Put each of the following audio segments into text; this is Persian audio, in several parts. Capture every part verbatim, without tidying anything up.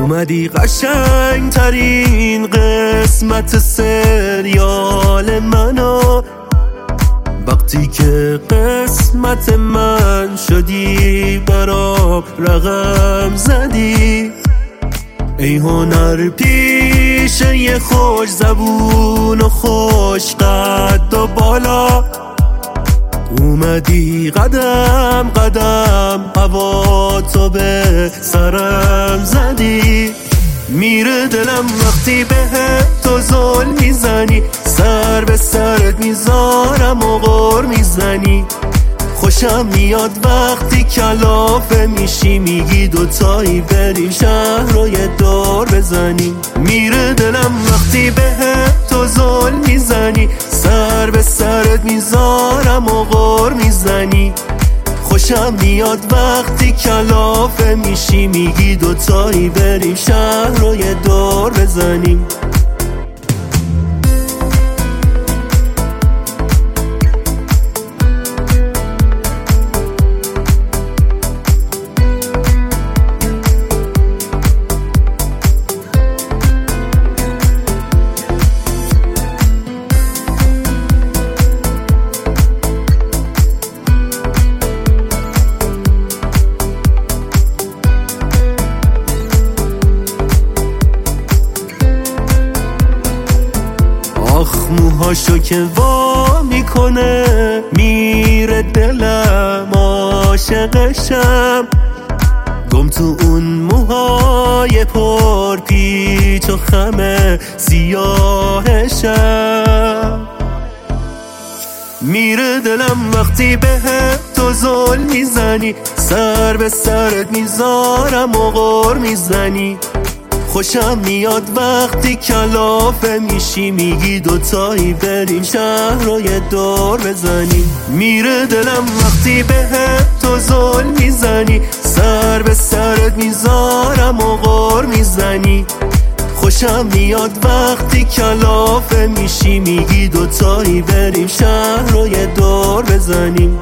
اومدی قشنگ ترین قسمت سریال منو، وقتی که قسمت من شدی برام رقم زدی. ای هنر پیشه یه خوش زبون و خوش قد و بالا، اومدی قدم قدم هوا تو به سرم زدی. میره دلم وقتی به تو زل میزنی، سر به سرت میذارم و غر میزنی. خوشم میاد وقتی کلافه میشی، میگی دوتایی بریم شهر رو یه دور بزنیم. میره دلم وقتی به تو زل میزنی، سر به سرت میذارم و غر میزنی. خوشم میاد وقتی کلافه میشی، میگی دوتایی بریم شهر رو یه دور بزنیم. آخ موهاشو که وا میکنه میره دلم، عاشقشم. گم تو اون موهای پر پیچ و خم سیاهشم. میره دلم وقتی به تو زل میزنی، سر به سرت میذارم و غر میزنی. خوشم میاد وقتی کلافه میشی، میگی دوتایی بریم شهر رو یه دور بزنیم. میره دلم وقتی به تو زل میزنی، سر به سرت میذارم و غر میزنی. خوشم میاد وقتی کلافه میشی، میگی دوتایی بریم شهر رو یه دور بزنیم.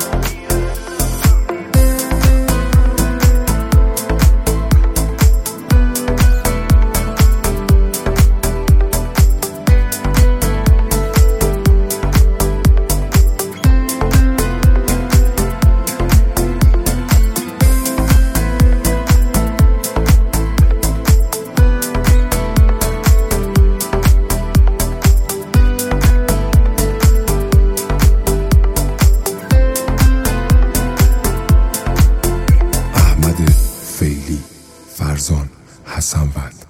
فیلی، فرزان، حسن‌ود.